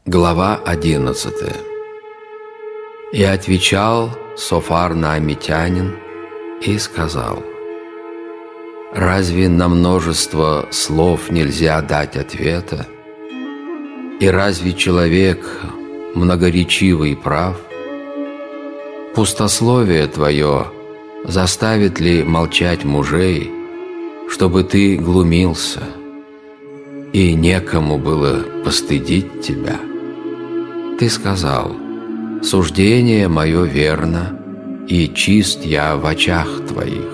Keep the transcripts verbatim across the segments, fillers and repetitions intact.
Глава одиннадцатая. И отвечал Софар Наамитянин и сказал: «Разве на множество слов нельзя дать ответа? И разве человек многоречивый прав? Пустословие твое заставит ли молчать мужей, чтобы ты глумился, и некому было постыдить тебя? Ты сказал: суждение мое верно, и чист я в очах твоих.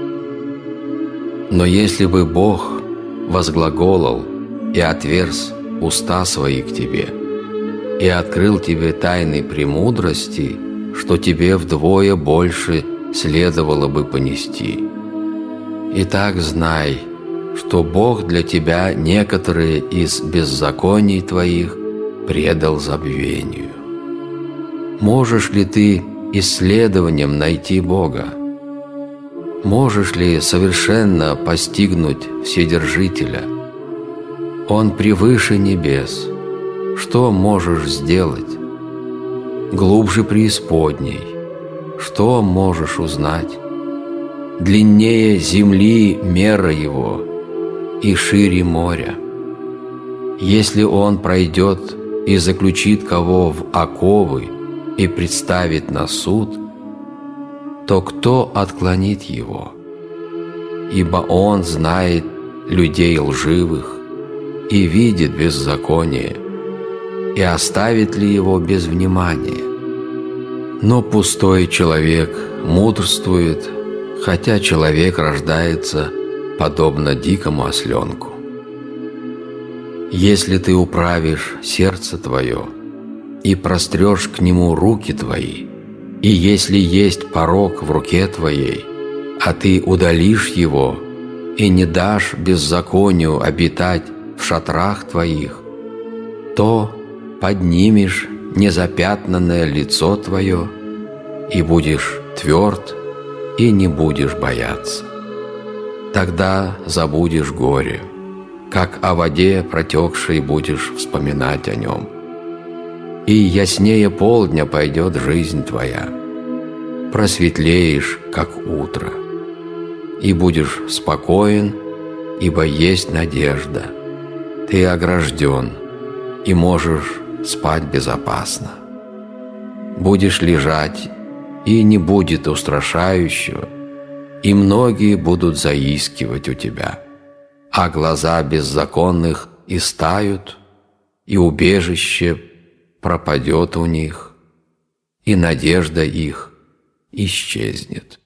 Но если бы Бог возглаголал и отверз уста свои к тебе, и открыл тебе тайны премудрости, что тебе вдвое больше следовало бы понести. Итак, знай, что Бог для тебя некоторые из беззаконий твоих предал забвению. Можешь ли ты исследованием найти Бога? Можешь ли совершенно постигнуть Вседержителя? Он превыше небес. Что можешь сделать? Глубже преисподней. Что можешь узнать? Длиннее земли мера его, и шире моря. Если он пройдет и заключит кого в оковы и представит на суд, то кто отклонит его? Ибо он знает людей лживых и видит беззаконие, и оставит ли его без внимания? Но пустой человек мудрствует, хотя человек рождается подобно дикому осленку. Если ты управишь сердце твое и прострешь к нему руки твои, и если есть порок в руке твоей, а ты удалишь его и не дашь беззаконию обитать в шатрах твоих, то поднимешь незапятнанное лицо твое и будешь тверд и не будешь бояться. Тогда забудешь горе, как о воде протекшей будешь вспоминать о нем. И яснее полдня пойдет жизнь твоя, просветлеешь, как утро, и будешь спокоен, ибо есть надежда. Ты огражден и можешь спать безопасно. Будешь лежать, и не будет устрашающего, и многие будут заискивать у тебя, а глаза беззаконных истают, и убежище пропадет у них, и надежда их исчезнет».